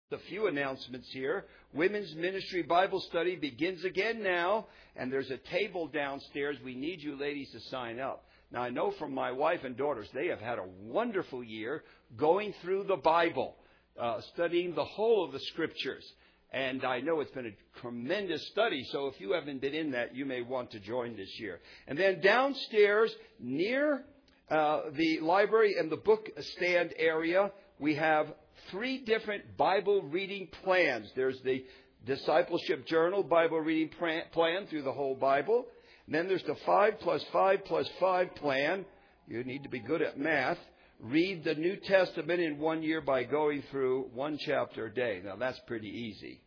A few announcements here. Women's Ministry Bible Study begins again now, and there's a table downstairs. We need you ladies to sign up. Now, I know from my wife and daughters, they have had a wonderful year going through the Bible, studying the whole of the Scriptures. And I know it's been a tremendous study, so if you haven't been in that, you may want to join this year. And then downstairs, near the library and the book stand area, we have 3 different Bible reading plans. There's the Discipleship Journal Bible reading plan through the whole Bible. And then there's the 5+5+5 plan. You need to be good at math. Read the New Testament in 1 year by going through 1 chapter a day. Now, that's pretty easy.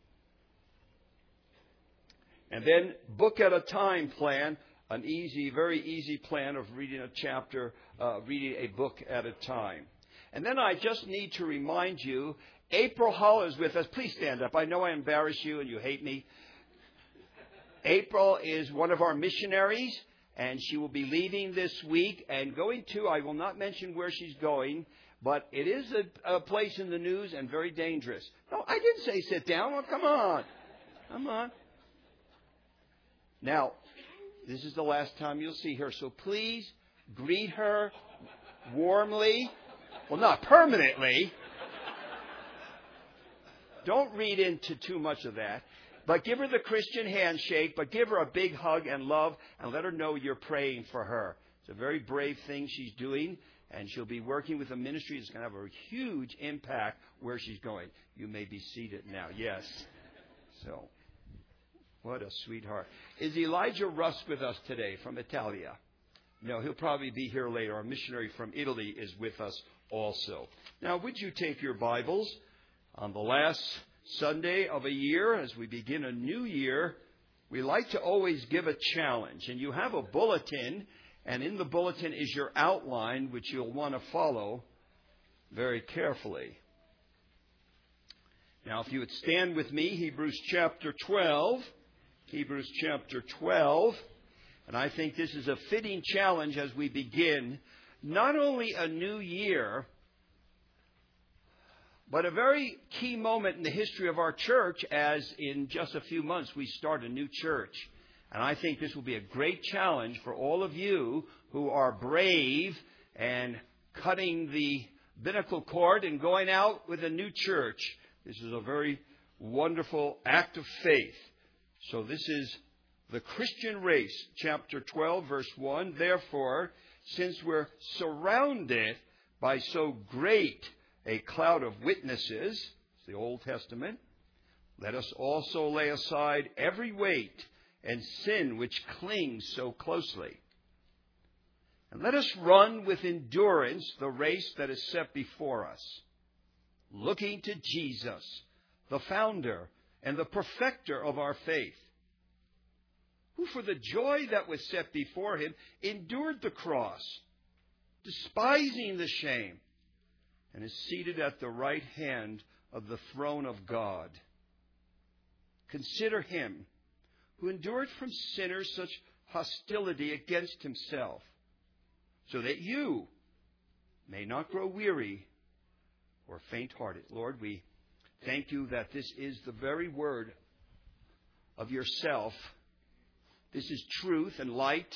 And then book at a time plan, an easy, very easy plan of reading a chapter, reading a book at a time. And then I just need to remind you, April Hull is with us. Please stand up. I know I embarrass you and you hate me. April is one of our missionaries, and she will be leaving this week and going to, I will not mention where she's going, but it is a place in the news and very dangerous. No, I didn't say sit down. Well, come on. Come on. Now, this is the last time you'll see her, so please greet her warmly. Well, not permanently. Don't read into too much of that. But give her the Christian handshake, but give her a big hug and love, and let her know you're praying for her. It's a very brave thing she's doing, and she'll be working with a ministry that's going to have a huge impact where she's going. You may be seated now. Yes. So, what a sweetheart. Is Elijah Russ with us today from Italia? No, he'll probably be here later. Our missionary from Italy is with us also. Now, would you take your Bibles on the last Sunday of a year as we begin a new year? We like to always give a challenge. And you have a bulletin, and in the bulletin is your outline, which you'll want to follow very carefully. Now, if you would stand with me, Hebrews chapter 12. Hebrews chapter 12. And I think this is a fitting challenge as we begin not only a new year, but a very key moment in the history of our church, as in just a few months we start a new church. And I think this will be a great challenge for all of you who are brave and cutting the umbilical cord and going out with a new church. This is a very wonderful act of faith. So this is the Christian race, chapter 12, verse 1. Therefore, since we're surrounded by so great a cloud of witnesses, it's the Old Testament, let us also lay aside every weight and sin which clings so closely. And let us run with endurance the race that is set before us, looking to Jesus, the founder and the perfecter of our faith, who for the joy that was set before him endured the cross, despising the shame, and is seated at the right hand of the throne of God. Consider him who endured from sinners such hostility against himself, so that you may not grow weary or faint-hearted. Lord, we thank you that this is the very word of yourself. This is truth and light.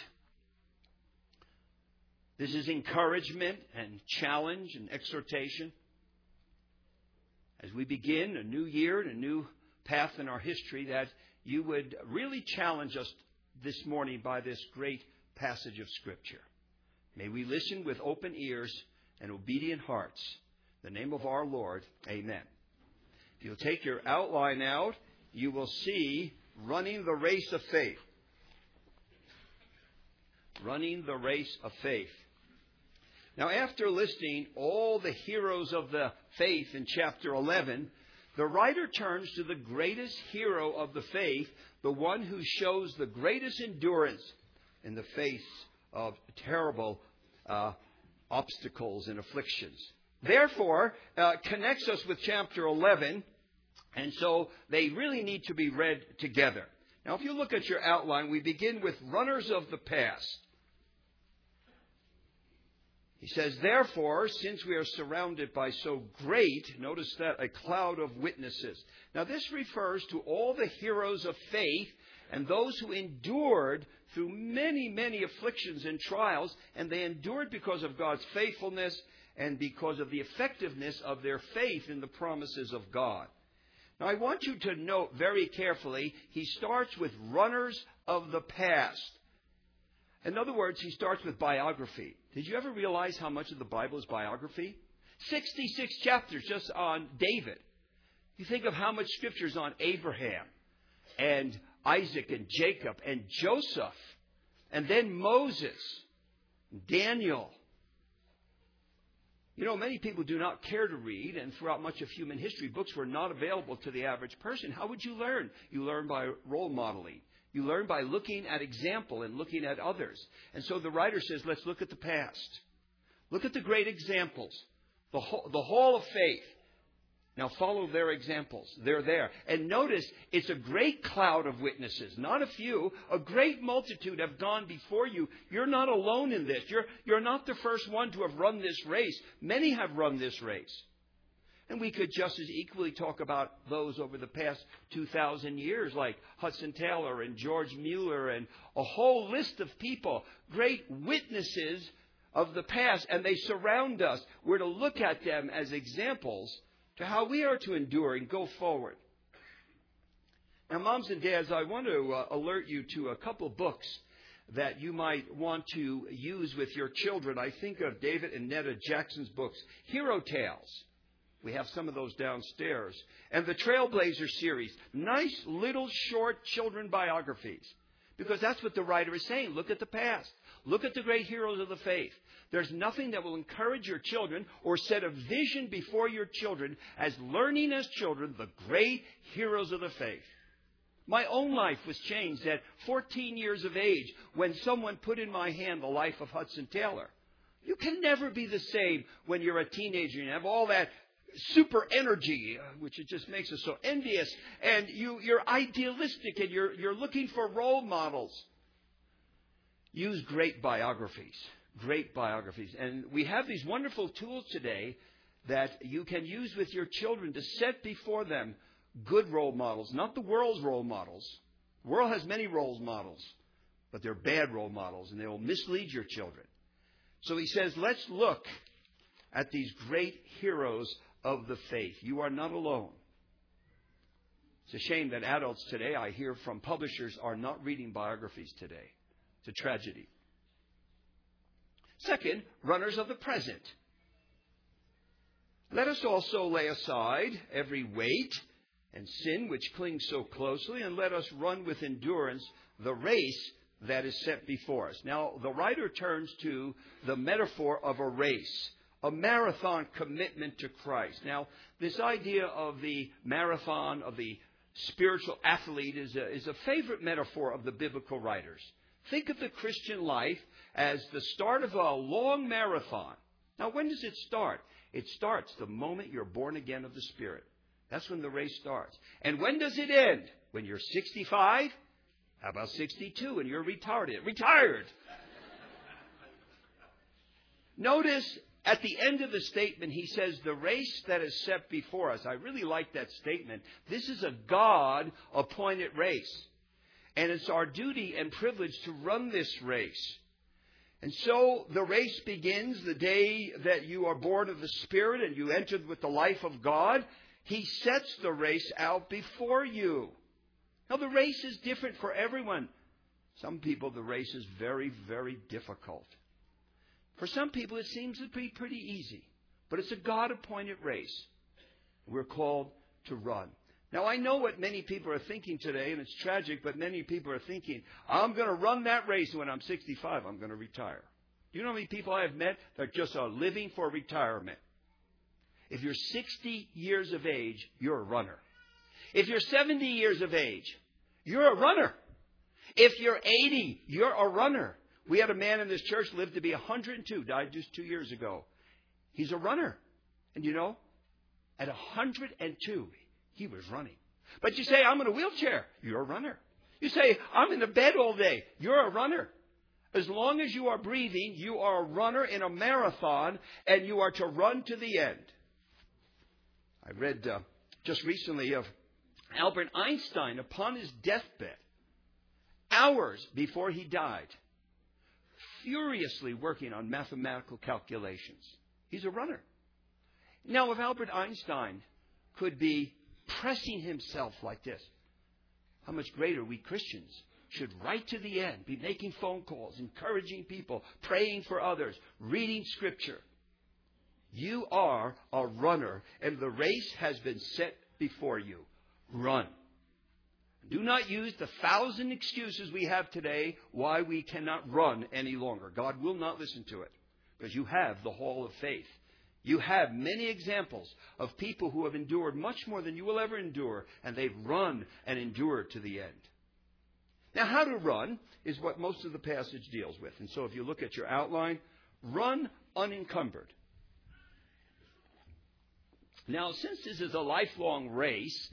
This is encouragement and challenge and exhortation. As we begin a new year and a new path in our history, that you would really challenge us this morning by this great passage of Scripture. May we listen with open ears and obedient hearts. In the name of our Lord, amen. If you'll take your outline out, you will see running the race of faith. Running the race of faith. Now, after listing all the heroes of the faith in chapter 11, the writer turns to the greatest hero of the faith, the one who shows the greatest endurance in the face of terrible obstacles and afflictions. Therefore, connects us with chapter 11, and so they really need to be read together. Now, if you look at your outline, we begin with runners of the past. He says, therefore, since we are surrounded by so great, notice that, a cloud of witnesses. Now, this refers to all the heroes of faith and those who endured through many, many afflictions and trials, and they endured because of God's faithfulness and because of the effectiveness of their faith in the promises of God. Now, I want you to note very carefully, he starts with runners of the past. In other words, he starts with biography. Did you ever realize how much of the Bible is biography? 66 chapters just on David. You think of how much scripture is on Abraham and Isaac and Jacob and Joseph, and then Moses, Daniel. You know, many people do not care to read, and throughout much of human history, books were not available to the average person. How would you learn? You learn by role modeling. You learn by looking at example and looking at others. And so the writer says, let's look at the past. Look at the great examples. The hall of faith. Now follow their examples. They're there. And notice, it's a great cloud of witnesses. Not a few. A great multitude have gone before you. You're not alone in this. You're not the first one to have run this race. Many have run this race. And we could just as equally talk about those over the past 2,000 years, like Hudson Taylor and George Mueller and a whole list of people, great witnesses of the past, and they surround us. We're to look at them as examples to how we are to endure and go forward. Now, moms and dads, I want to alert you to a couple books that you might want to use with your children. I think of David and Netta Jackson's books, Hero Tales. We have some of those downstairs. And the Trailblazer series. Nice little short children biographies. Because that's what the writer is saying. Look at the past. Look at the great heroes of the faith. There's nothing that will encourage your children or set a vision before your children as learning as children the great heroes of the faith. My own life was changed at 14 years of age when someone put in my hand the life of Hudson Taylor. You can never be the same when you're a teenager and have all that super energy, which it just makes us so envious, and you're idealistic and you're looking for role models. Use great biographies. Great biographies. And we have these wonderful tools today that you can use with your children to set before them good role models, not the world's role models. The world has many role models, but they're bad role models, and they will mislead your children. So he says, let's look at these great heroes of the faith. You are not alone. It's a shame that adults today, I hear from publishers, are not reading biographies today. It's a tragedy. Second, runners of the present. Let us also lay aside every weight and sin which clings so closely, and let us run with endurance the race that is set before us. Now, the writer turns to the metaphor of a race, a marathon commitment to Christ. Now, this idea of the marathon, of the spiritual athlete, is a favorite metaphor of the biblical writers. Think of the Christian life as the start of a long marathon. Now, when does it start? It starts the moment you're born again of the Spirit. That's when the race starts. And when does it end? When you're 65? How about 62 and you're retired? Notice at the end of the statement, he says, the race that is set before us. I really like that statement. This is a God-appointed race. And it's our duty and privilege to run this race. And so the race begins the day that you are born of the Spirit and you entered with the life of God. He sets the race out before you. Now, the race is different for everyone. Some people, the race is very, very difficult. For some people, it seems to be pretty easy. But it's a God-appointed race. We're called to run. Now, I know what many people are thinking today, and it's tragic, but many people are thinking, I'm going to run that race when I'm 65. I'm going to retire. Do you know how many people I have met that just are living for retirement? If you're 60 years of age, you're a runner. If you're 70 years of age, you're a runner. If you're 80, you're a runner. We had a man in this church lived to be 102, died just 2 years ago. He's a runner. And you know, at 102, he was running. But you say, I'm in a wheelchair. You're a runner. You say, I'm in the bed all day. You're a runner. As long as you are breathing, you are a runner in a marathon, and you are to run to the end. I read just recently of Albert Einstein upon his deathbed, hours before he died, furiously working on mathematical calculations. He's a runner. Now, if Albert Einstein could be pressing himself like this, how much greater we Christians should right to the end, be making phone calls, encouraging people, praying for others, reading Scripture. You are a runner, and the race has been set before you. Run. Do not use the 1,000 excuses we have today why we cannot run any longer. God will not listen to it, because you have the hall of faith. You have many examples of people who have endured much more than you will ever endure, and they've run and endured to the end. Now, how to run is what most of the passage deals with. And so if you look at your outline, run unencumbered. Now, since this is a lifelong race,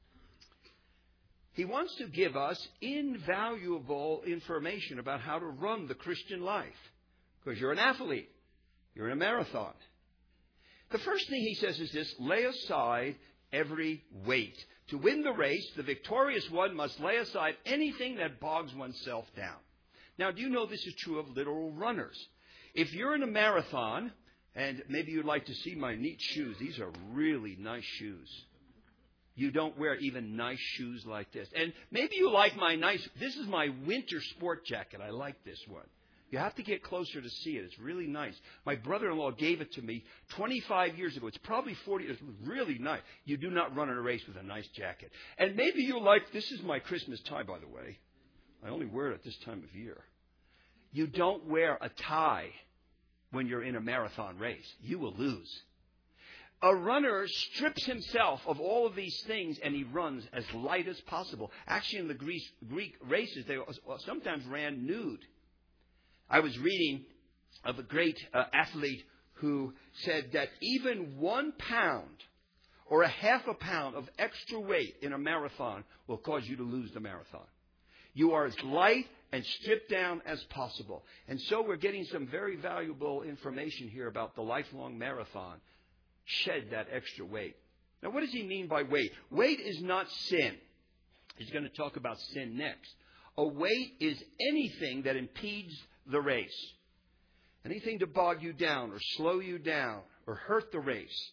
he wants to give us invaluable information about how to run the Christian life. Because you're an athlete. You're in a marathon. The first thing he says is this: lay aside every weight. To win the race, the victorious one must lay aside anything that bogs oneself down. Now, do you know this is true of literal runners? If you're in a marathon, and maybe you'd like to see my neat shoes. These are really nice shoes. You don't wear even nice shoes like this. And maybe you like this is my winter sport jacket. I like this one. You have to get closer to see it. It's really nice. My brother-in-law gave it to me 25 years ago. It's probably 40. It's really nice. You do not run in a race with a nice jacket. And maybe you like, this is my Christmas tie, by the way. I only wear it at this time of year. You don't wear a tie when you're in a marathon race. You will lose. A runner strips himself of all of these things, and he runs as light as possible. Actually, in the Greek races, they sometimes ran nude. I was reading of a great athlete who said that even 1 pound or a half a pound of extra weight in a marathon will cause you to lose the marathon. You are as light and stripped down as possible. And so we're getting some very valuable information here about the lifelong marathon. Shed that extra weight. Now, what does he mean by weight? Weight is not sin. He's going to talk about sin next. A weight is anything that impedes the race. Anything to bog you down or slow you down or hurt the race.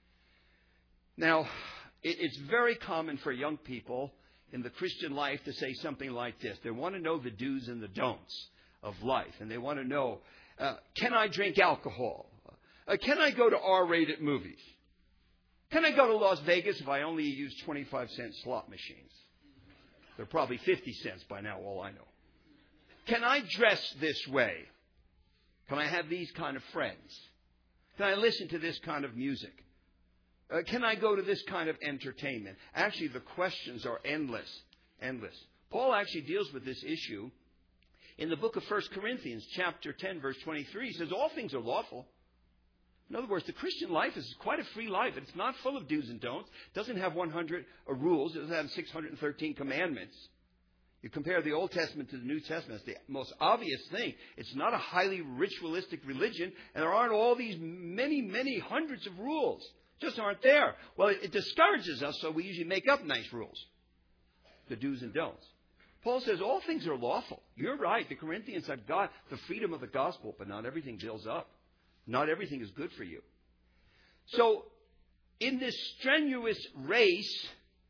Now, it's very common for young people in the Christian life to say something like this. They want to know the do's and the don'ts of life. And they want to know, can I drink alcohol? Can I go to R-rated movies? Can I go to Las Vegas if I only use 25-cent slot machines? They're probably 50 cents by now, all I know. Can I dress this way? Can I have these kind of friends? Can I listen to this kind of music? Can I go to this kind of entertainment? Actually, the questions are endless. Endless. Paul actually deals with this issue in the book of 1 Corinthians, chapter 10, verse 23. He says, all things are lawful. In other words, the Christian life is quite a free life. It's not full of do's and don'ts. It doesn't have 100 rules. It doesn't have 613 commandments. You compare the Old Testament to the New Testament. It's the most obvious thing. It's not a highly ritualistic religion, and there aren't all these many, many hundreds of rules. Just aren't there. Well, it discourages us, so we usually make up nice rules. The do's and don'ts. Paul says all things are lawful. You're right. The Corinthians have got the freedom of the gospel, but not everything builds up. Not everything is good for you. So, in this strenuous race,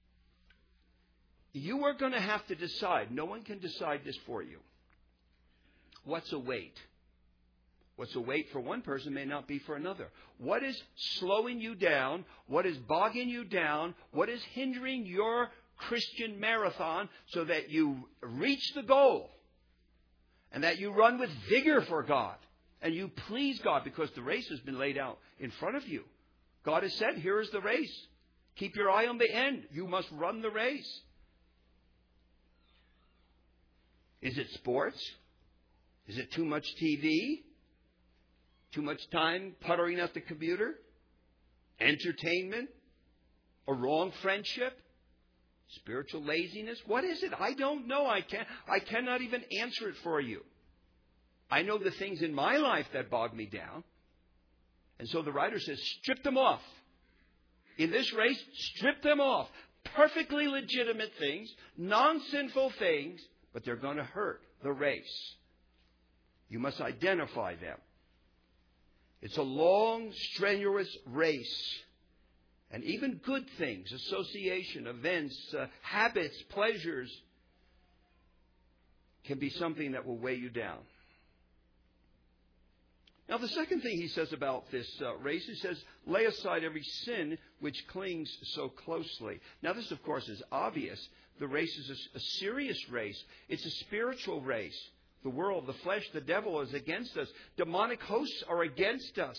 you are going to have to decide. No one can decide this for you. What's a weight? What's a weight for one person may not be for another. What is slowing you down? What is bogging you down? What is hindering your Christian marathon so that you reach the goal and that you run with vigor for God and you please God, because the race has been laid out in front of you. God has said, here is the race. Keep your eye on the end. You must run the race. Is it sports? Is it too much TV? Too much time puttering at the computer? Entertainment? A wrong friendship? Spiritual laziness? What is it? I don't know. I cannot even answer it for you. I know the things in my life that bog me down. And so the writer says, strip them off. In this race, strip them off. Perfectly legitimate things, non-sinful things, but they're going to hurt the race. You must identify them. It's a long, strenuous race. And even good things, association, events, habits, pleasures, can be something that will weigh you down. Now, the second thing he says about this race, he says, lay aside every sin which clings so closely. Now, this, of course, is obvious. The race is a serious race. It's a spiritual race. The world, the flesh, the devil is against us. Demonic hosts are against us.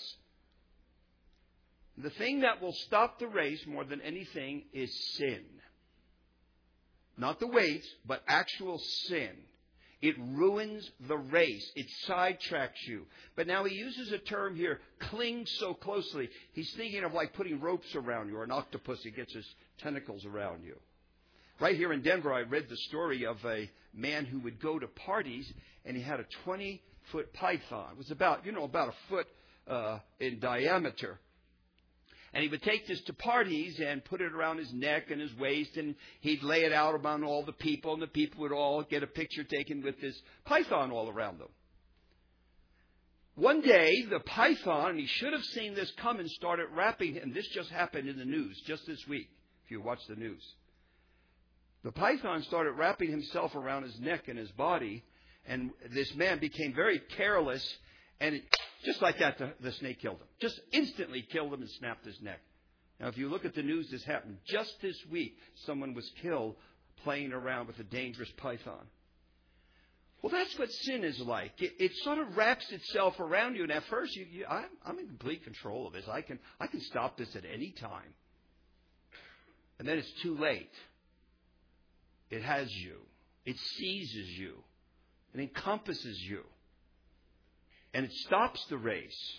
The thing that will stop the race more than anything is sin. Not the weights, but actual sin. It ruins the race. It sidetracks you. But now he uses a term here, cling so closely. He's thinking of like putting ropes around you, or an octopus. He gets his tentacles around you. Right here in Denver, I read the story of a man who would go to parties, and he had a 20-foot python. It was about a foot in diameter. And he would take this to parties and put it around his neck and his waist, and he'd lay it out among all the people, and the people would all get a picture taken with this python all around them. One day, the python, and he should have seen this coming, started wrapping, and this just happened in the news just this week, if you watch the news. The python started wrapping himself around his neck and his body, and this man became very careless, and just like that, the snake killed him. Just instantly killed him and snapped his neck. Now, if you look at the news, this happened just this week. Someone was killed playing around with a dangerous python. Well, that's what sin is like. It sort of wraps itself around you, and at first, I'm in complete control of this. I can stop this at any time. And then it's too late. It has you. It seizes you. It encompasses you. And it stops the race.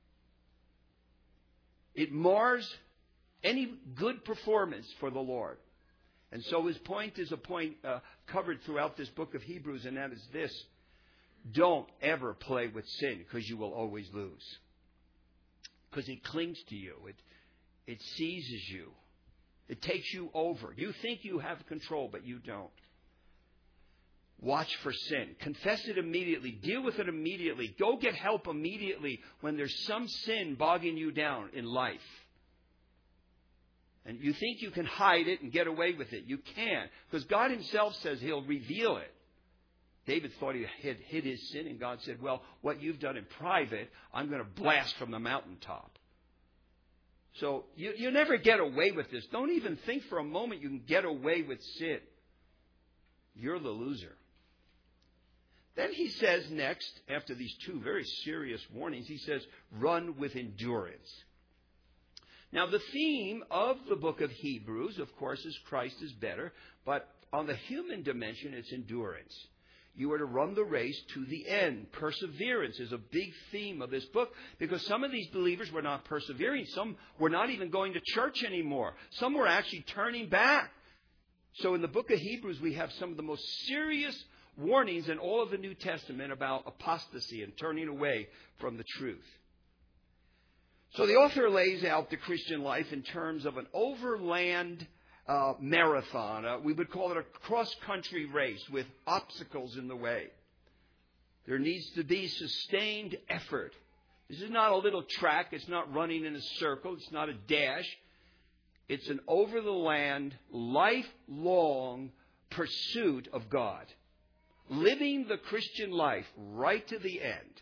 It mars any good performance for the Lord. And so his point is a point covered throughout this book of Hebrews, and that is this. Don't ever play with sin, because you will always lose. Because it clings to you. It seizes you. It takes you over. You think you have control, but you don't. Watch for sin. Confess it immediately. Deal with it immediately. Go get help immediately when there's some sin bogging you down in life. And you think you can hide it and get away with it. You can't. Because God himself says he'll reveal it. David thought he had hid his sin, and God said, well, what you've done in private, I'm going to blast from the mountaintop. So you never get away with this. Don't even think for a moment you can get away with sin. You're the loser. Then he says next, after these two very serious warnings, he says, run with endurance. Now, the theme of the book of Hebrews, of course, is Christ is better. But on the human dimension, it's endurance. You are to run the race to the end. Perseverance is a big theme of this book, because some of these believers were not persevering. Some were not even going to church anymore. Some were actually turning back. So in the book of Hebrews, we have some of the most serious warnings in all of the New Testament about apostasy and turning away from the truth. So the author lays out the Christian life in terms of an overland marathon. We would call it a cross-country race with obstacles in the way. There needs to be sustained effort. This is not a little track. It's not running in a circle. It's not a dash. It's an over-the-land, lifelong pursuit of God. Living the Christian life right to the end.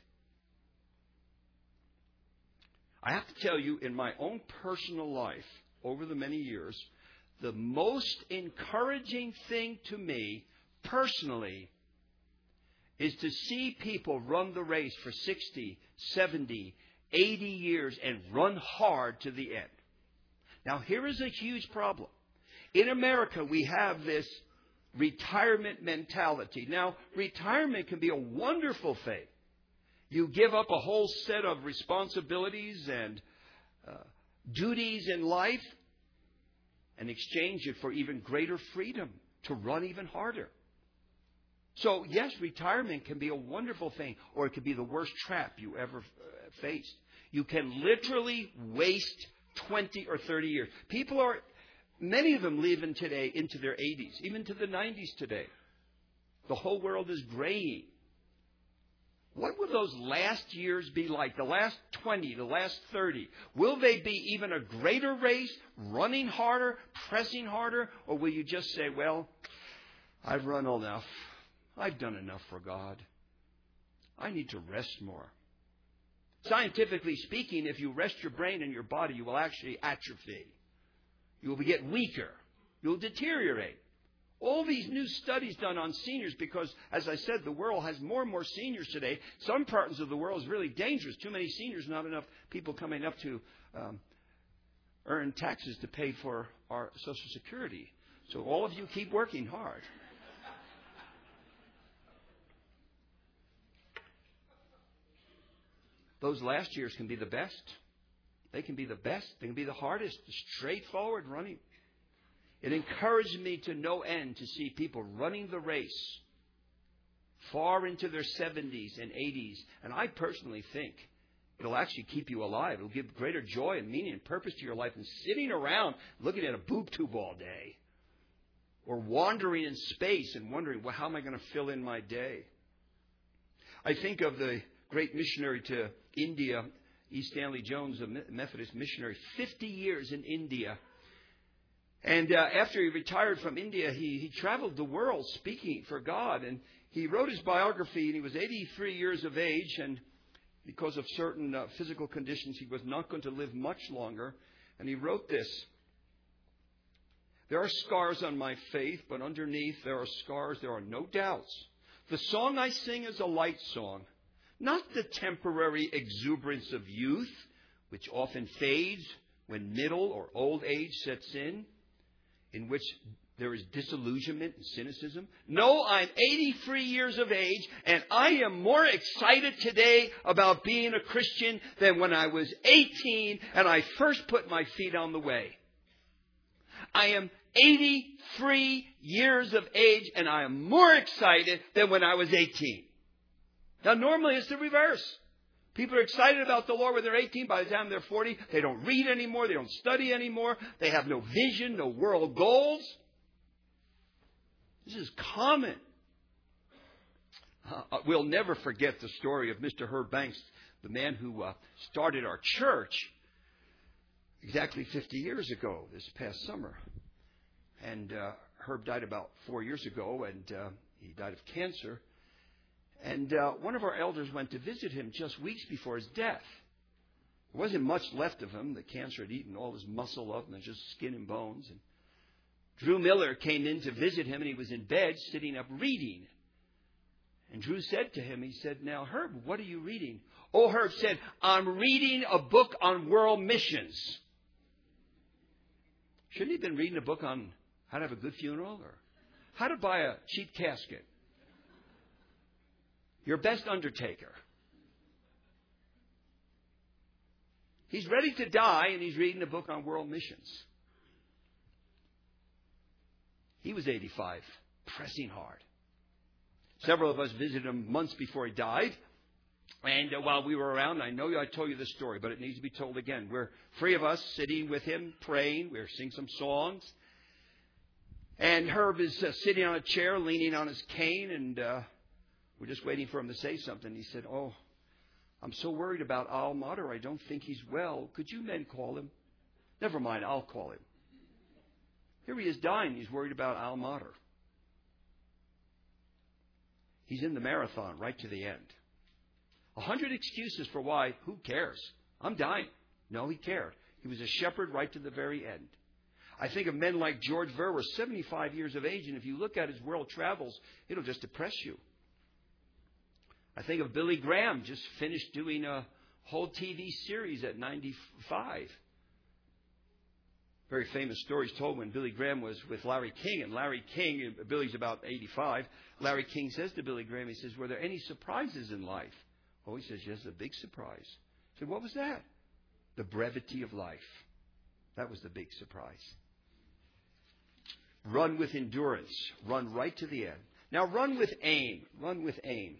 I have to tell you, in my own personal life, over the many years, the most encouraging thing to me, personally, is to see people run the race for 60, 70, 80 years and run hard to the end. Now, here is a huge problem. In America, we have this retirement mentality. Now, retirement can be a wonderful thing. You give up a whole set of responsibilities and duties in life and exchange it for even greater freedom to run even harder. So, yes, retirement can be a wonderful thing, or it could be the worst trap you ever faced. You can literally waste 20 or 30 years. Many of them live today into their 80s, even to the 90s today. The whole world is graying. What will those last years be like? The last 20, the last 30? Will they be even a greater race, running harder, pressing harder? Or will you just say, well, I've run enough. I've done enough for God. I need to rest more. Scientifically speaking, if you rest your brain and your body, you will actually atrophy. You will get weaker. You will deteriorate. All these new studies done on seniors because, as I said, the world has more and more seniors today. Some parts of the world is really dangerous. Too many seniors, not enough people coming up to earn taxes to pay for our Social Security. So all of you keep working hard. Those last years can be the best. They can be the best. They can be the hardest. The straightforward running. It encouraged me to no end to see people running the race far into their 70s and 80s. And I personally think it'll actually keep you alive. It'll give greater joy and meaning and purpose to your life than sitting around looking at a boob tube all day. Or wandering in space and wondering, well, how am I going to fill in my day? I think of the great missionary to India, E. Stanley Jones, a Methodist missionary, 50 years in India. And after he retired from India, he traveled the world speaking for God. And he wrote his biography, and he was 83 years of age. And because of certain physical conditions, he was not going to live much longer. And he wrote this: "There are scars on my faith, but underneath there are scars. There are no doubts. The song I sing is a light song, not the temporary exuberance of youth, which often fades when middle or old age sets in which there is disillusionment and cynicism. No, I'm 83 years of age, and I am more excited today about being a Christian than when I was 18 and I first put my feet on the way. I am 83 years of age, and I am more excited than when I was 18. Now, normally it's the reverse. People are excited about the Lord when they're 18. By the time they're 40, they don't read anymore. They don't study anymore. They have no vision, no world goals. This is common. We'll never forget the story of Mr. Herb Banks, the man who started our church exactly 50 years ago this past summer. And Herb died about 4 years ago, and he died of cancer. And one of our elders went to visit him just weeks before his death. There wasn't much left of him. The cancer had eaten all his muscle up, and there's just skin and bones. And Drew Miller came in to visit him, and he was in bed sitting up reading. And Drew said to him, he said, "Now, Herb, what are you reading?" Oh, Herb said, "I'm reading a book on world missions." Shouldn't he have been reading a book on how to have a good funeral or how to buy a cheap casket? Your best undertaker. He's ready to die, and he's reading a book on world missions. He was 85, pressing hard. Several of us visited him months before he died. And while we were around, I know I told you this story, but it needs to be told again. We're three of us sitting with him, praying. We're singing some songs. And Herb is sitting on a chair, leaning on his cane, and we're just waiting for him to say something. He said, "Oh, I'm so worried about Al Mater. I don't think he's well. Could you men call him?" "Never mind, I'll call him." Here he is dying. He's worried about Al Mater. He's in the marathon right to the end. 100 excuses for why. Who cares? I'm dying. No, he cared. He was a shepherd right to the very end. I think of men like George Verwer, 75 years of age, and if you look at his world travels, it'll just depress you. I think of Billy Graham, just finished doing a whole TV series at 95. Very famous stories told when Billy Graham was with Larry King. And Larry King, Billy's about 85. Larry King says to Billy Graham, he says, "Were there any surprises in life?" Oh, he says, "Yes, a big surprise." He said, "What was that?" "The brevity of life." That was the big surprise. Run with endurance. Run right to the end. Now run with aim. Run with aim.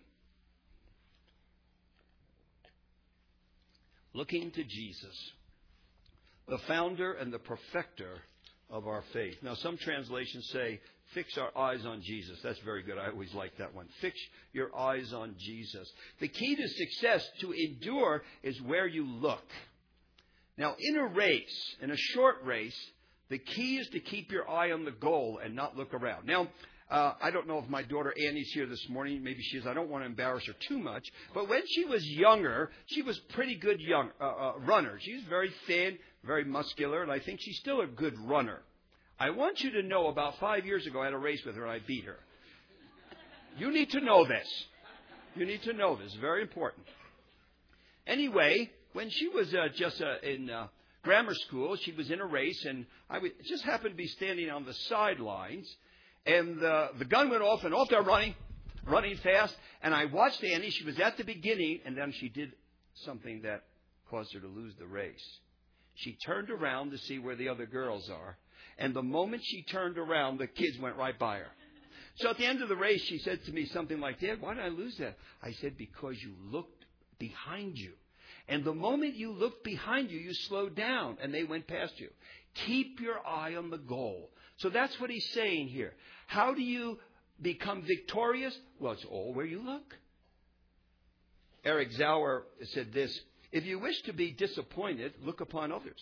Looking to Jesus, the founder and the perfecter of our faith. Now, some translations say, fix our eyes on Jesus. That's very good. I always like that one. Fix your eyes on Jesus. The key to success, to endure, is where you look. Now, in a race, in a short race, the key is to keep your eye on the goal and not look around. Now, I don't know if my daughter Annie's here this morning. Maybe she is. I don't want to embarrass her too much. But when she was younger, she was pretty good runner. She was very thin, very muscular, and I think she's still a good runner. I want you to know about 5 years ago I had a race with her and I beat her. You need to know this. You need to know this. Very important. Anyway, when she was in grammar school, she was in a race, and I just happened to be standing on the sidelines. And the gun went off, and off they're running fast. And I watched Annie. She was at the beginning, and then she did something that caused her to lose the race. She turned around to see where the other girls are. And the moment she turned around, the kids went right by her. So at the end of the race, she said to me something like, Dad, why did I lose that? I said, because you looked behind you. And the moment you looked behind you, you slowed down, and they went past you. Keep your eye on the goal. So that's what he's saying here. How do you become victorious? Well, it's all where you look. Eric Zauer said this, if you wish to be disappointed, look upon others.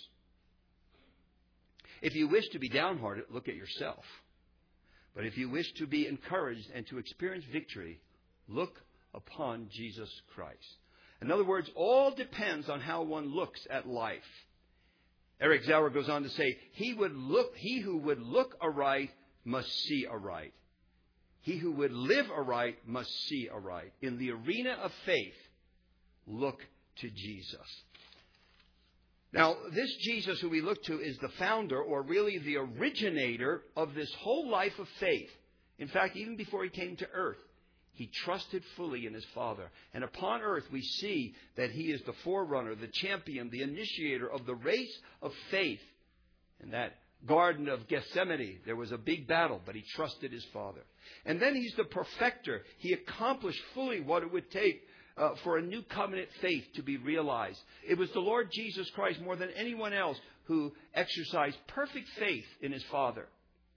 If you wish to be downhearted, look at yourself. But if you wish to be encouraged and to experience victory, look upon Jesus Christ. In other words, all depends on how one looks at life. Eric Zauer goes on to say, he who would look aright must see aright. He who would live aright must see aright. In the arena of faith, look to Jesus. Now, this Jesus who we look to is the founder, or really the originator of this whole life of faith. In fact, even before he came to earth, he trusted fully in his Father. And upon earth, we see that he is the forerunner, the champion, the initiator of the race of faith. In that Garden of Gethsemane, there was a big battle, but he trusted his Father. And then he's the perfecter. He accomplished fully what it would take for a new covenant faith to be realized. It was the Lord Jesus Christ, more than anyone else, who exercised perfect faith in his Father.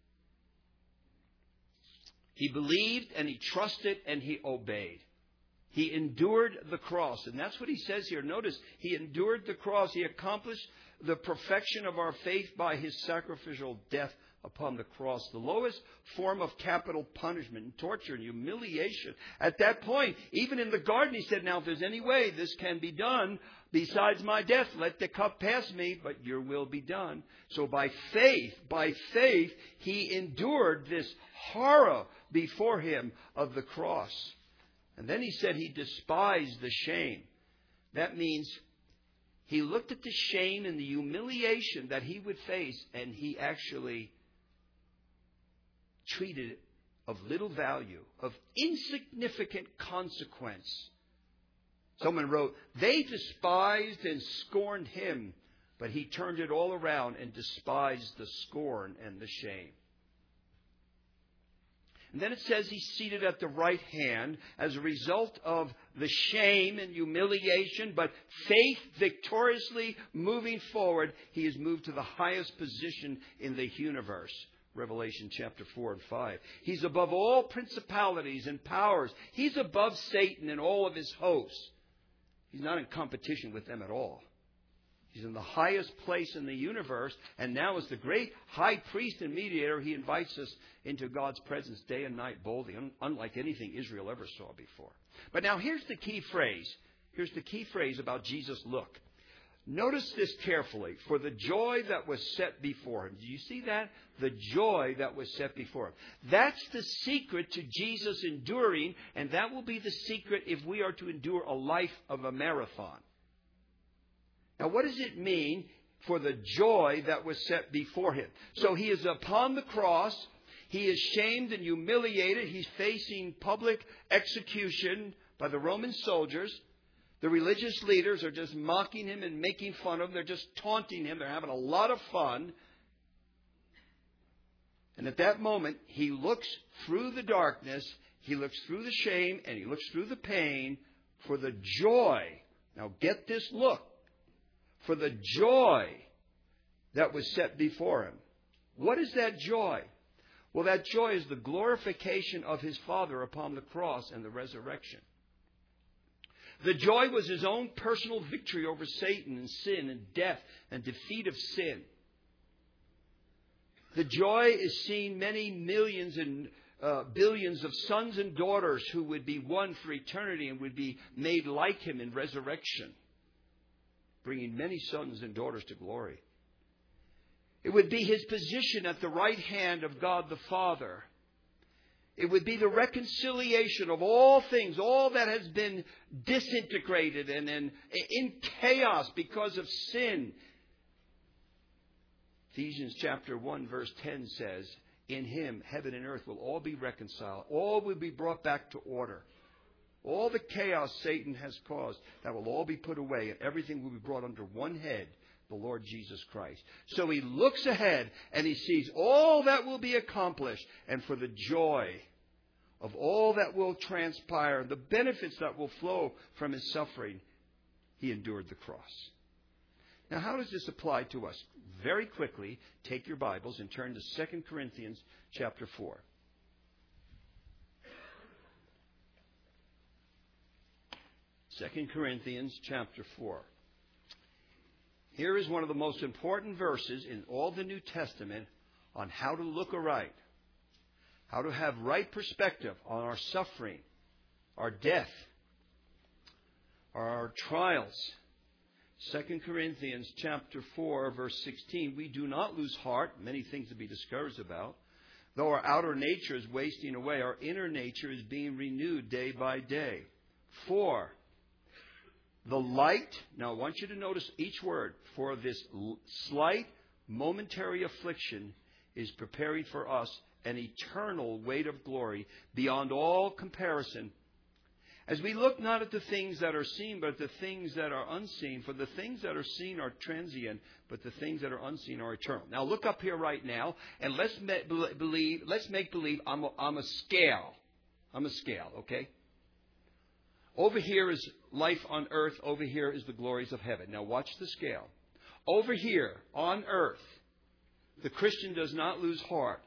He believed and he trusted and he obeyed. He endured the cross. And that's what he says here. Notice, he endured the cross. He accomplished the perfection of our faith by his sacrificial death upon the cross. The lowest form of capital punishment and torture and humiliation. At that point, even in the garden, he said, now if there's any way this can be done besides my death, let the cup pass me, but your will be done. So by faith, he endured this horror before him of the cross. And then he said he despised the shame. That means he looked at the shame and the humiliation that he would face, and he actually treated it of little value, of insignificant consequence. Someone wrote, they despised and scorned him, but he turned it all around and despised the scorn and the shame. And then it says he's seated at the right hand as a result of the shame and humiliation, but faith victoriously moving forward. He is moved to the highest position in the universe. Revelation chapter 4 and 5. He's above all principalities and powers. He's above Satan and all of his hosts. He's not in competition with them at all. He's in the highest place in the universe, and now as the great high priest and mediator, he invites us into God's presence day and night boldly, unlike anything Israel ever saw before. But now here's the key phrase. Here's the key phrase about Jesus' look. Notice this carefully. For the joy that was set before him. Do you see that? The joy that was set before him. That's the secret to Jesus enduring, and that will be the secret if we are to endure a life of a marathon. Now, what does it mean for the joy that was set before him? So he is upon the cross. He is shamed and humiliated. He's facing public execution by the Roman soldiers. The religious leaders are just mocking him and making fun of him. They're just taunting him. They're having a lot of fun. And at that moment, he looks through the darkness He looks through the shame and he looks through the pain for the joy. Now get this look. For the joy that was set before him. What is that joy? Well, that joy is the glorification of his Father upon the cross and the resurrection. The joy was his own personal victory over Satan and sin and death and defeat of sin. The joy is seeing many millions and billions of sons and daughters who would be won for eternity and would be made like him in resurrection, bringing many sons and daughters to glory. It would be his position at the right hand of God the Father. It would be the reconciliation of all things, all that has been disintegrated and in chaos because of sin. Ephesians chapter 1 verse 10 says, in him heaven and earth will all be reconciled. All will be brought back to order. All the chaos Satan has caused, that will all be put away, and everything will be brought under one head, the Lord Jesus Christ. So he looks ahead and he sees all that will be accomplished, and for the joy of all that will transpire, the benefits that will flow from his suffering, he endured the cross. Now, how does this apply to us? Very quickly, take your Bibles and turn to 2 Corinthians chapter 4. 2 Corinthians chapter 4. Here is one of the most important verses in all the New Testament on how to look aright, how to have right perspective on our suffering, our death, our trials. 2 Corinthians chapter 4, verse 16, we do not lose heart, many things to be discouraged about. Though our outer nature is wasting away, our inner nature is being renewed day by day. For the light, now I want you to notice each word, for this slight momentary affliction is preparing for us an eternal weight of glory beyond all comparison. As we look not at the things that are seen, but at the things that are unseen. For the things that are seen are transient, but the things that are unseen are eternal. Now look up here right now, and let's make believe I'm a scale. I'm a scale, okay? Over here is life on earth. Over here is the glories of heaven. Now watch the scale. Over here on earth, the Christian does not lose heart.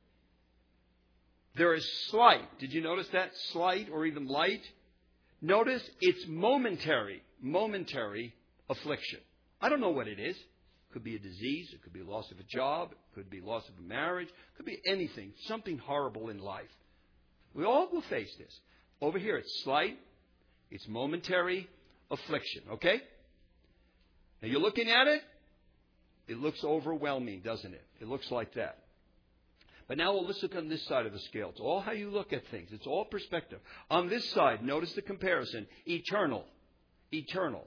There is slight. Did you notice that? Slight or even light. Notice it's momentary affliction. I don't know what it is. It could be a disease. It could be loss of a job. It could be loss of a marriage. It could be anything. Something horrible in life. We all will face this. Over here it's slight. It's momentary affliction. Okay? Now you're looking at it. It looks overwhelming, doesn't it? It looks like that. But now let's look on this side of the scale. It's all how you look at things. It's all perspective. On this side, notice the comparison. Eternal. Eternal.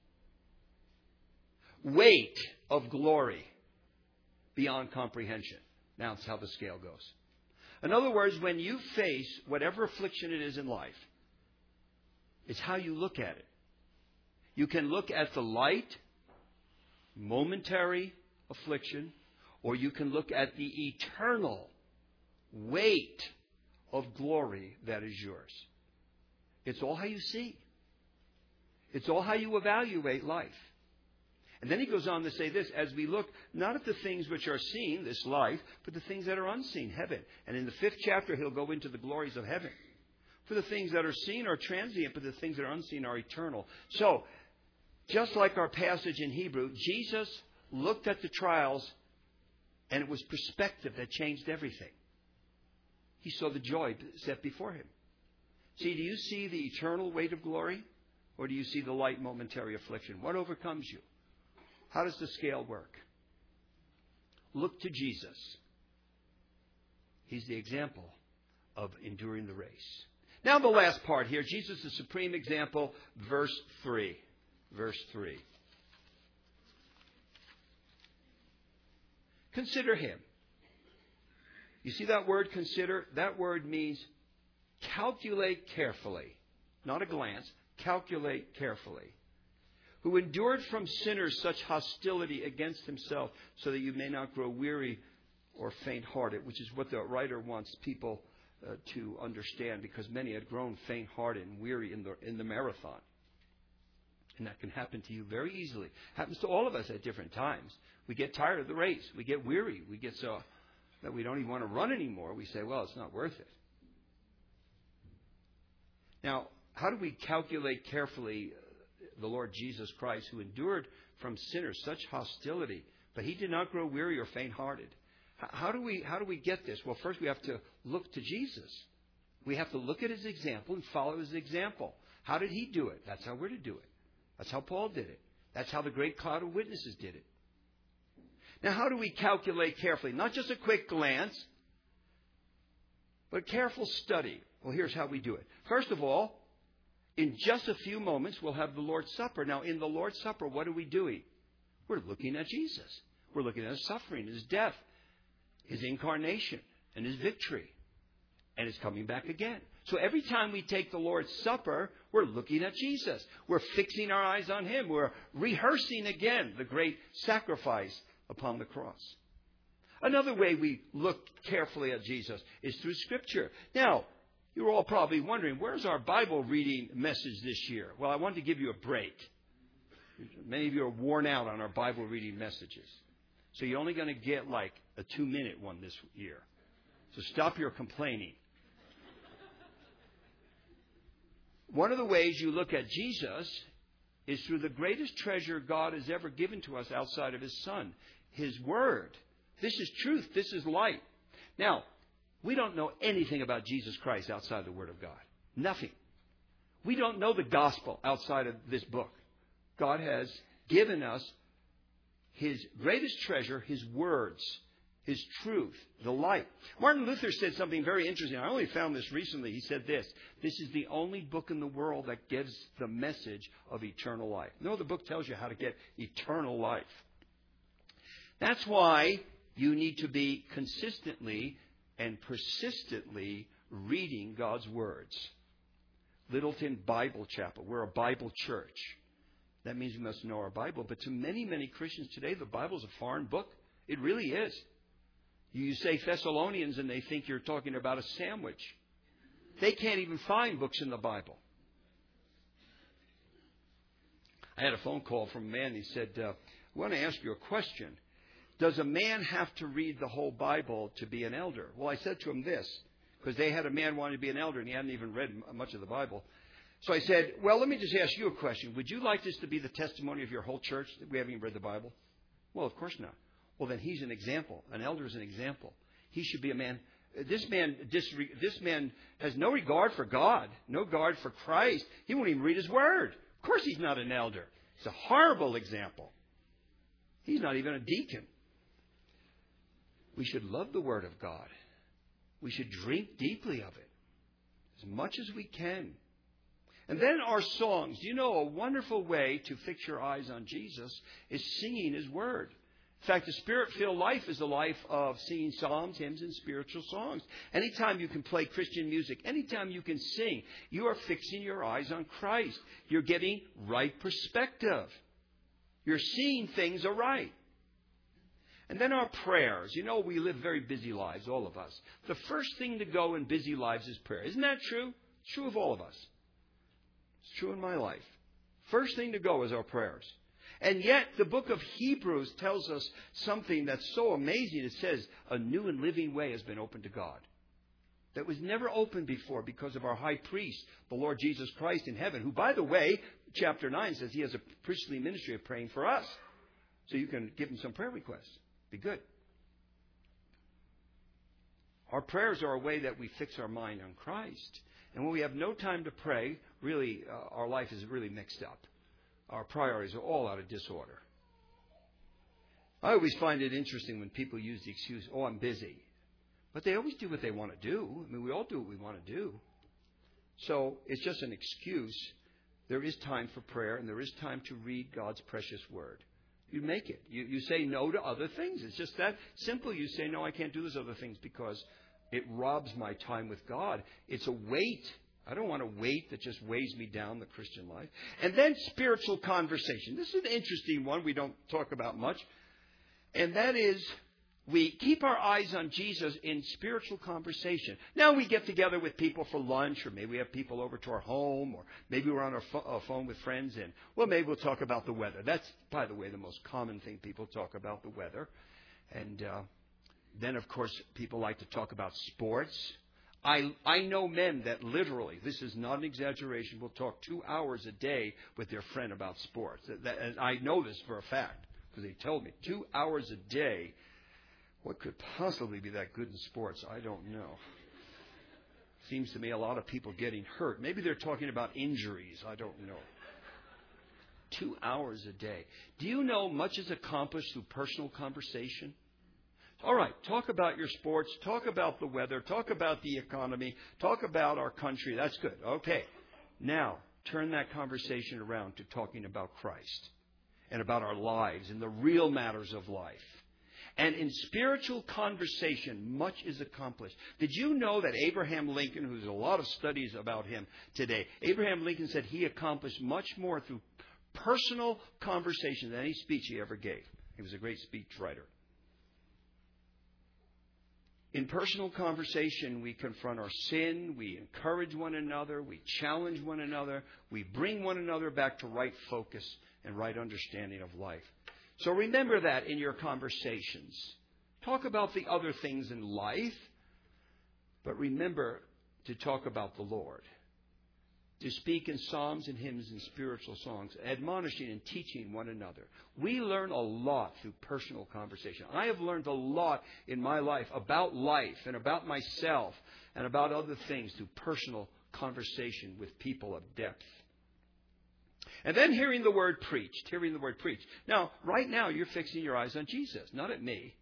Weight of glory beyond comprehension. Now that's how the scale goes. In other words, when you face whatever affliction it is in life, it's how you look at it. You can look at the light, momentary affliction, or you can look at the eternal weight of glory that is yours. It's all how you see. It's all how you evaluate life. And then he goes on to say this, as we look not at the things which are seen, this life, but the things that are unseen, heaven. And in the 5th chapter, he'll go into the glories of heaven. For the things that are seen are transient, but the things that are unseen are eternal. So, just like our passage in Hebrew, Jesus looked at the trials, and it was perspective that changed everything. He saw the joy set before him. See, do you see the eternal weight of glory? Or do you see the light momentary affliction? What overcomes you? How does the scale work? Look to Jesus. He's the example of enduring the race. Now the last part here. Jesus, the supreme example, verse 3. Verse 3. Consider him. You see that word consider? That word means calculate carefully. Not a glance. Calculate carefully. Who endured from sinners such hostility against himself, so that you may not grow weary or faint-hearted, which is what the writer wants people to understand, because many had grown faint-hearted and weary in the marathon. And that can happen to you very easily. Happens to all of us at different times. We get tired of the race. We get weary. We get so that we don't even want to run anymore. We say, well, it's not worth it. Now, how do we calculate carefully the Lord Jesus Christ, who endured from sinners such hostility, but he did not grow weary or faint-hearted? How do we get this? Well, first we have to look to Jesus. We have to look at his example and follow his example. How did he do it? That's how we're to do it. That's how Paul did it. That's how the great cloud of witnesses did it. Now, how do we calculate carefully? Not just a quick glance, but careful study. Well, here's how we do it. First of all, in just a few moments, we'll have the Lord's Supper. Now, in the Lord's Supper, what are we doing? We're looking at Jesus. We're looking at his suffering, his death, his incarnation, and his victory, and his coming back again. So every time we take the Lord's Supper, we're looking at Jesus. We're fixing our eyes on him. We're rehearsing again the great sacrifice upon the cross. Another way we look carefully at Jesus is through Scripture. Now, you're all probably wondering, where's our Bible reading message this year? Well, I wanted to give you a break. Many of you are worn out on our Bible reading messages. So you're only going to get like a 2-minute one this year. So stop your complaining. One of the ways you look at Jesus is through the greatest treasure God has ever given to us outside of his Son, his Word. This is truth. This is light. Now, we don't know anything about Jesus Christ outside the Word of God. Nothing. We don't know the gospel outside of this book. God has given us his greatest treasure, his words, his truth, the light. Martin Luther said something very interesting. I only found this recently. He said this: this is the only book in the world that gives the message of eternal life. No other book tells you how to get eternal life. That's why you need to be consistently and persistently reading God's words. Littleton Bible Chapel. We're a Bible church. That means we must know our Bible. But to many, many Christians today, the Bible is a foreign book. It really is. You say Thessalonians and they think you're talking about a sandwich. They can't even find books in the Bible. I had a phone call from a man. He said, I want to ask you a question. Does a man have to read the whole Bible to be an elder? Well, I said to him this, because they had a man wanting to be an elder and he hadn't even read much of the Bible. So I said, well, let me just ask you a question. Would you like this to be the testimony of your whole church that we haven't even read the Bible? Well, of course not. Well, then he's an example. An elder is an example. He should be a man. This man has no regard for God, no regard for Christ. He won't even read his word. Of course he's not an elder. It's a horrible example. He's not even a deacon. We should love the Word of God. We should drink deeply of it as much as we can. And then our songs. You know, a wonderful way to fix your eyes on Jesus is singing his word. In fact, the Spirit-filled life is the life of singing psalms, hymns, and spiritual songs. Anytime you can play Christian music, anytime you can sing, you are fixing your eyes on Christ. You're getting right perspective. You're seeing things aright. And then our prayers. You know, we live very busy lives, all of us. The first thing to go in busy lives is prayer. Isn't that true? It's true of all of us. It's true in my life. First thing to go is our prayers. And yet, the book of Hebrews tells us something that's so amazing. It says, a new and living way has been opened to God. That was never opened before because of our high priest, the Lord Jesus Christ in heaven, who, by the way, chapter 9 says he has a priestly ministry of praying for us. So you can give him some prayer requests. Be good. Our prayers are a way that we fix our mind on Christ. And when we have no time to pray, really, our life is really mixed up. Our priorities are all out of disorder. I always find it interesting when people use the excuse, oh, I'm busy. But they always do what they want to do. I mean, we all do what we want to do. So it's just an excuse. There is time for prayer, and there is time to read God's precious word. You make it. You say no to other things. It's just that simple. You say, no, I can't do those other things because it robs my time with God. It's a weight. I don't want a weight that just weighs me down, the Christian life. And then spiritual conversation. This is an interesting one we don't talk about much. And that is we keep our eyes on Jesus in spiritual conversation. Now we get together with people for lunch, or maybe we have people over to our home, or maybe we're on our phone with friends, and, well, maybe we'll talk about the weather. That's, by the way, the most common thing people talk about, the weather. And then, of course, people like to talk about sports. I know men that literally, this is not an exaggeration, will talk 2 hours a day with their friend about sports. And I know this for a fact, because they told me 2 hours a day. What could possibly be that good in sports? I don't know. Seems to me a lot of people getting hurt. Maybe they're talking about injuries. I don't know. 2 hours a day. Do you know much is accomplished through personal conversation? All right, talk about your sports, talk about the weather, talk about the economy, talk about our country. That's good. Okay. Now, turn that conversation around to talking about Christ and about our lives and the real matters of life. And in spiritual conversation, much is accomplished. Did you know that Abraham Lincoln, who's a lot of studies about him today, Abraham Lincoln said he accomplished much more through personal conversation than any speech he ever gave. He was a great speech writer. In personal conversation, we confront our sin, we encourage one another, we challenge one another, we bring one another back to right focus and right understanding of life. So remember that in your conversations. Talk about the other things in life, but remember to talk about the Lord. To speak in psalms and hymns and spiritual songs, admonishing and teaching one another. We learn a lot through personal conversation. I have learned a lot in my life about life and about myself and about other things through personal conversation with people of depth. And then hearing the word preached. Now, right now, you're fixing your eyes on Jesus, not at me.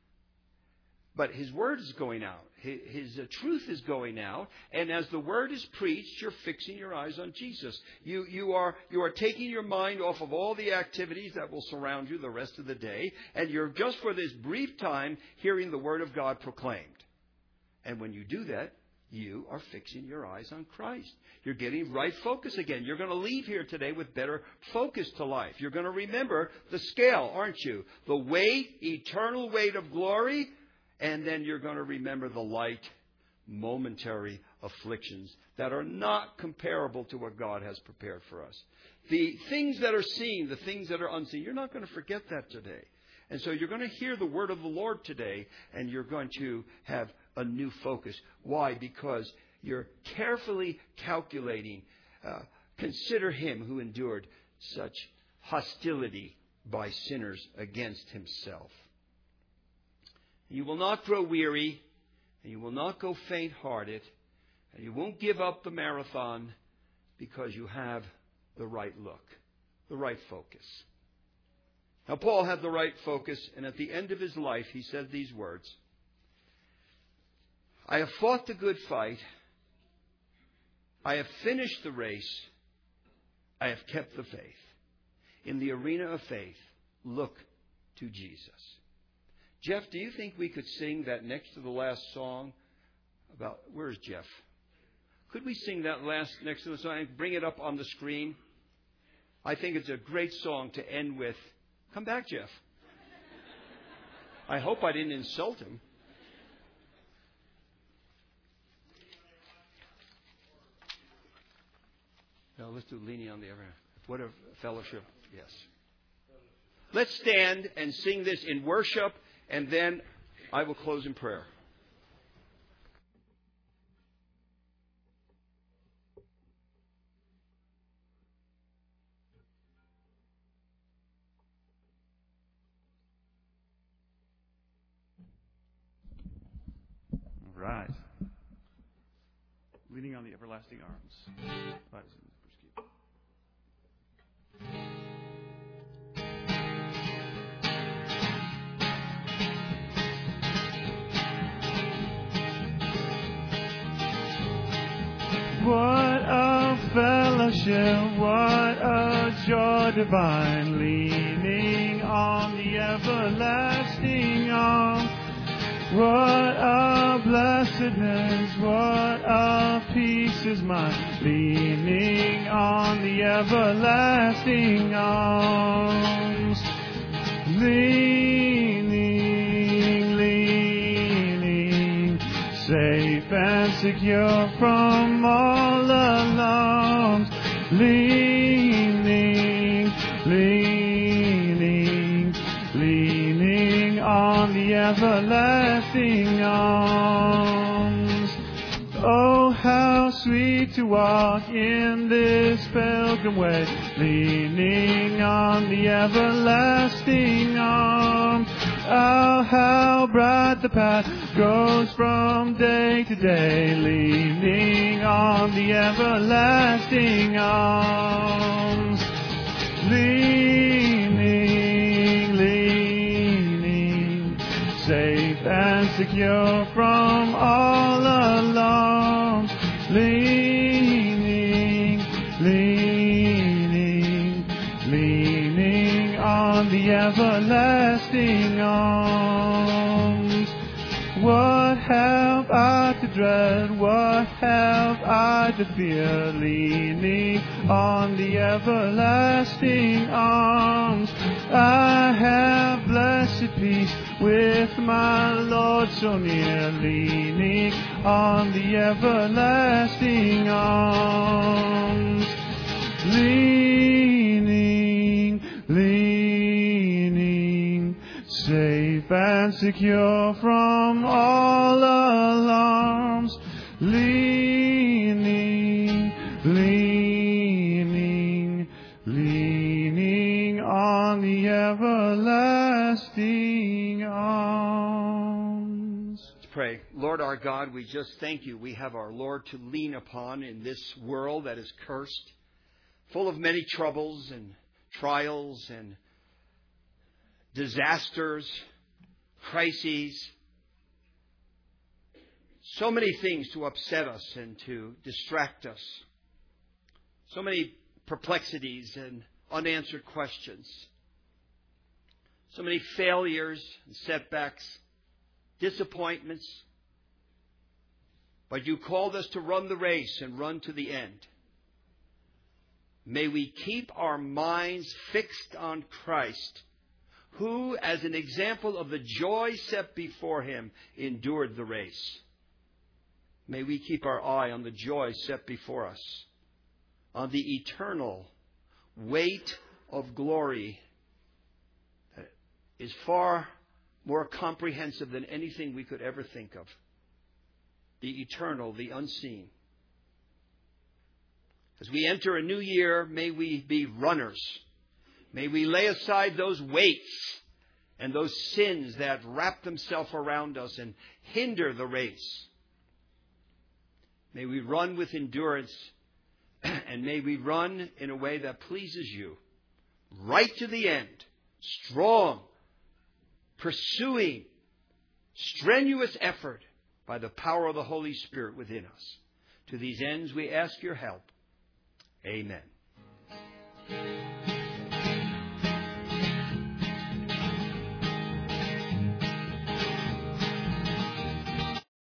But His word is going out. His truth is going out. And as the word is preached, you're fixing your eyes on Jesus. You are taking your mind off of all the activities that will surround you the rest of the day. And you're just for this brief time hearing the word of God proclaimed. And when you do that, you are fixing your eyes on Christ. You're getting right focus again. You're going to leave here today with better focus to life. You're going to remember the scale, aren't you? The weight, eternal weight of glory. And then you're going to remember the light, momentary afflictions that are not comparable to what God has prepared for us. The things that are seen, the things that are unseen, you're not going to forget that today. And so you're going to hear the word of the Lord today, and you're going to have a new focus. Why? Because you're carefully calculating. Consider Him who endured such hostility by sinners against Himself. You will not grow weary, and you will not go faint-hearted, and you won't give up the marathon because you have the right look, the right focus. Now, Paul had the right focus, and at the end of his life, he said these words, I have fought the good fight. I have finished the race. I have kept the faith. In the arena of faith, look to Jesus. Jeff, do you think we could sing that next to the last song about, where's Jeff? Could we sing that next to the song and bring it up on the screen? I think it's a great song to end with. Come back, Jeff. I hope I didn't insult him. No, let's do Leaning on the Everlasting. What a fellowship. Yes. Let's stand and sing this in worship. And then I will close in prayer. All right. Leaning on the everlasting arms. What a fellowship, what a joy divine, leaning on the everlasting arm. What a blessedness, what a peace is mine, leaning on the everlasting arms. Leaning safe and secure from all alarms, leaning on the everlasting arms. Oh, how sweet to walk in this pilgrim way, leaning on the everlasting arms. Oh, how bright the path goes from day to day, leaning on the everlasting arms. Leaning, safe and secure from all alarms, leaning on the everlasting arms. What have I to dread? What have I to fear? Leaning on the everlasting arms. I have blessed peace with my Lord so near, leaning on the everlasting arms. Leaning, safe and secure from all alarms, leaning on the everlasting arms. Let's pray. Lord our God, we just thank you. We have our Lord to lean upon in this world that is cursed, full of many troubles and trials and disasters, crises, so many things to upset us and to distract us, so many perplexities and unanswered questions, so many failures and setbacks, disappointments. But you called us to run the race and run to the end. May we keep our minds fixed on Christ, who, as an example of the joy set before him, endured the race. May we keep our eye on the joy set before us, on the eternal weight of glory that is far more comprehensive than anything we could ever think of. The eternal, the unseen. As we enter a new year, may we be runners. May we lay aside those weights and those sins that wrap themselves around us and hinder the race. May we run with endurance, and may we run in a way that pleases you, right to the end, strong, pursuing, strenuous effort by the power of the Holy Spirit within us. To these ends we ask your help. Amen.